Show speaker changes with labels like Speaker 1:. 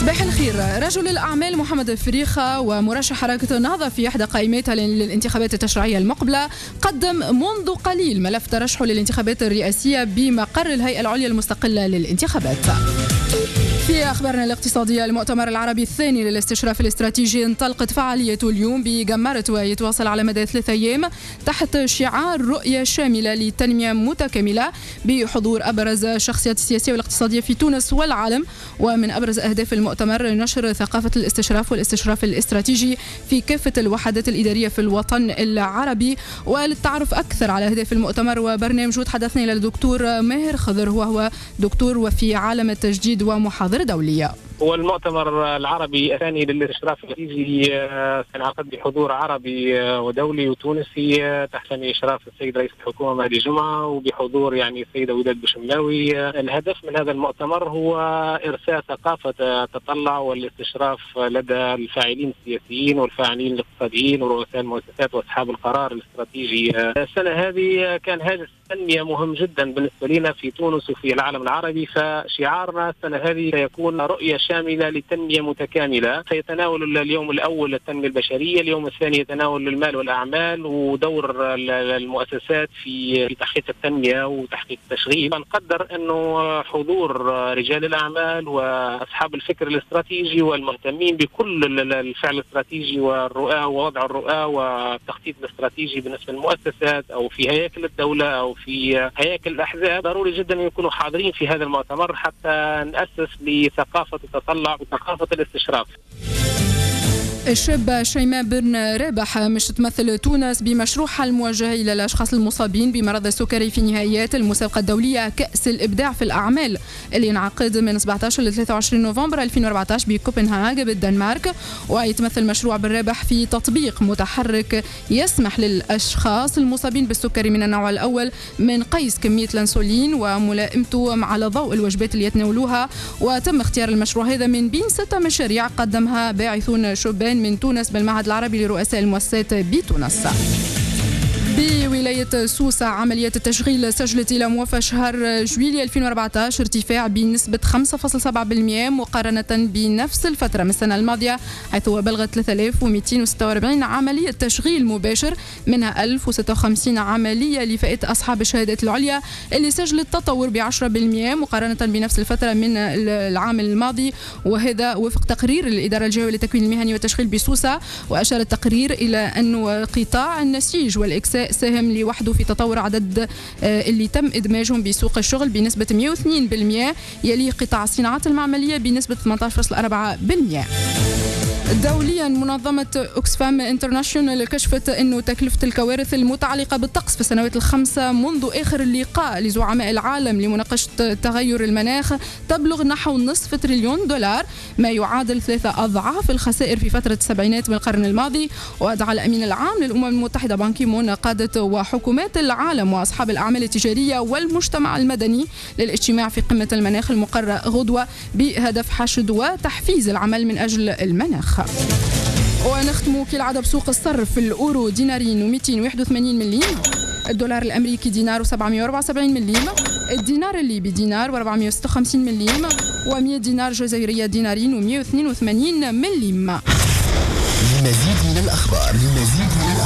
Speaker 1: صباح الخير. رجل الأعمال محمد الفريخة ومرشح حركة النهضة في إحدى قائمتها للانتخابات التشريعية المقبلة قدم منذ قليل ملف ترشحه للانتخابات الرئاسية بمقر الهيئة العليا المستقلة للانتخابات. في أخبارنا الاقتصادية، المؤتمر العربي الثاني للاستشراف الاستراتيجي انطلقت فعاليته اليوم بجمرة ويتواصل على مدى 3 أيام تحت شعار رؤية شاملة لتنمية متكاملة بحضور أبرز الشخصيات السياسية والاقتصادية في تونس والعالم. ومن أبرز أهداف المؤتمر نشر ثقافة الاستشراف والاستشراف الاستراتيجي في كافة الوحدات الإدارية في الوطن العربي. وللتعرف أكثر على أهداف المؤتمر وبرنامجه تحدثنا إلى الدكتور ماهر خضر، وهو دكتور وفي عالم التجديد ومحاضر دولية.
Speaker 2: هو المؤتمر العربي الثاني للاستشراف الاستراتيجي سينعقد بحضور عربي ودولي وتونسي تحت إشراف السيد رئيس الحكومة مهدي جمعة وبحضور السيدة وداد بوشملاوي. الهدف من هذا المؤتمر هو إرساء ثقافة التطلع والاستشراف لدى الفاعلين السياسيين والفاعلين الاقتصاديين ورؤساء المؤسسات واصحاب القرار الاستراتيجي. السنة هذه كان هاجس التنمية مهم جدا بالنسبة لنا في تونس وفي العالم العربي، فشعارنا السنة هذه سيكون رؤية شاملة لتنمية متكاملة. سيتناول اليوم الأول التنمية البشرية، اليوم الثاني يتناول المال والأعمال ودور المؤسسات في تحقيق التنمية وتحقيق التشغيل. فنقدر أنه حضور رجال الأعمال وأصحاب الفكر الاستراتيجي والمهتمين بكل الفعل الاستراتيجي والرؤى ووضع الرؤى والتخطيط الاستراتيجي بالنسبة للمؤسسات أو في هياكل الدولة أو في هياكل الأحزاب، ضروري جدا يكونوا حاضرين في هذا المؤتمر حتى نأسس لثقافة التطلع وثقافة الاستشراف.
Speaker 1: الشابة شيماء بن رابح مش تمثل تونس بمشروعها الموجه إلى الأشخاص المصابين بمرض السكري في نهائيات المسابقة الدولية كأس الإبداع في الأعمال اللي ينعقد من 17 ل 23 نوفمبر 2014 بكوبنهاغ بالدنمارك. ويتمثل مشروع بن رابح في تطبيق متحرك يسمح للأشخاص المصابين بالسكري من النوع الأول من قيس كمية الأنسولين وملائمته على ضوء الوجبات اللي يتناولوها. وتم اختيار المشروع هذا من بين 6 مشاريع قدمها باعثون شبان من تونس بالمعهد العربي لرؤساء المؤسسات بتونس. بولاية سوسة عمليات التشغيل سجلت إلى موافى شهر جويلية 2014 ارتفاع بنسبة 5.7% مقارنة بنفس الفترة من السنة الماضية، حيث بلغت 3246 عملية تشغيل مباشر، منها 1056 عملية لفئة أصحاب الشهادات العليا اللي سجلت تطور ب10% مقارنة بنفس الفترة من العام الماضي، وهذا وفق تقرير الإدارة الجهوية للتكوين المهني والتشغيل بسوسة. وأشار التقرير إلى أن قطاع النسيج والإكساء ساهم لوحده في تطور عدد اللي تم إدماجهم بسوق الشغل بنسبة 102%، يليه قطاع الصناعات المعملية بنسبة 18.4%. دوليا منظمة أكسفام انترناشونال كشفت أنه تكلفة الكوارث المتعلقة بالطقس في السنوات الخمسة منذ آخر اللقاء لزعماء العالم لمناقشة تغير المناخ تبلغ نحو $500 تريليون، ما يعادل 3 أضعاف الخسائر في فترة السبعينات من القرن الماضي. ودعا الأمين العام للأمم المتحدة بان كي مون قادة وحكومات العالم وأصحاب الأعمال التجارية والمجتمع المدني للاجتماع في قمة المناخ المقررة غدوة بهدف حشد وتحفيز العمل من أجل المناخ. ونختم كالعادة بسوق الصرف. الأورو دينارين و281 مليم، الدولار الأمريكي دينار و774 مليم، الدينار الليبي دينار و456 مليم، و100 دينار جزائرية دينارين و182 مليم.
Speaker 3: لمزيد من الأخبار